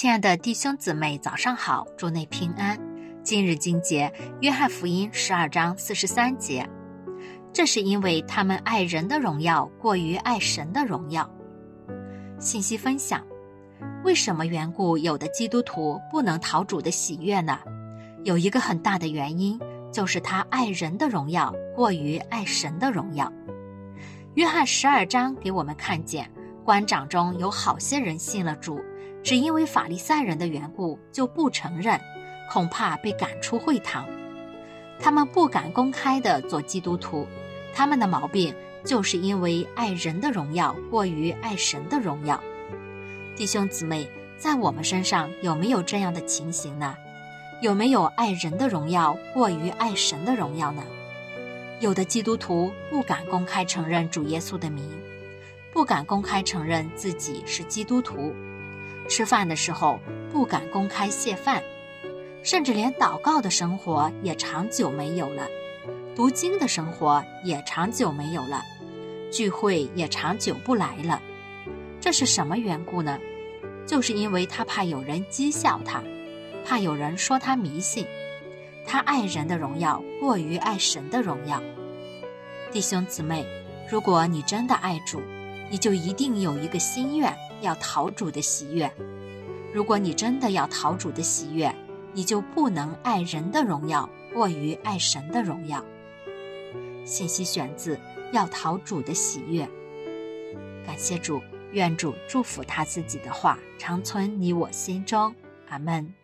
亲爱的弟兄姊妹，早上好，主内平安。今日经节，约翰福音12章43节。这是因为他们爱人的荣耀过于爱神的荣耀。信息分享：为什么缘故有的基督徒不能讨主的喜悦呢？有一个很大的原因，就是他爱人的荣耀过于爱神的荣耀。约翰12章给我们看见，官长中有好些人信了主，只因为法利赛人的缘故就不承认，恐怕被赶出会堂。他们不敢公开地做基督徒，他们的毛病就是因为爱人的荣耀过于爱神的荣耀。弟兄姊妹，在我们身上有没有这样的情形呢？有没有爱人的荣耀过于爱神的荣耀呢？有的基督徒不敢公开承认主耶稣的名，不敢公开承认自己是基督徒，吃饭的时候不敢公开谢饭，甚至连祷告的生活也长久没有了，读经的生活也长久没有了，聚会也长久不来了。这是什么缘故呢？就是因为他怕有人讥笑他，怕有人说他迷信，他爱人的荣耀过于爱神的荣耀。弟兄姊妹，如果你真的爱主，你就一定有一个心愿，要讨主的喜悦。如果你真的要讨主的喜悦，你就不能爱人的荣耀过于爱神的荣耀。信息选自《要讨主的喜悦》。感谢主，愿主祝福他自己的话常存你我心中。阿们。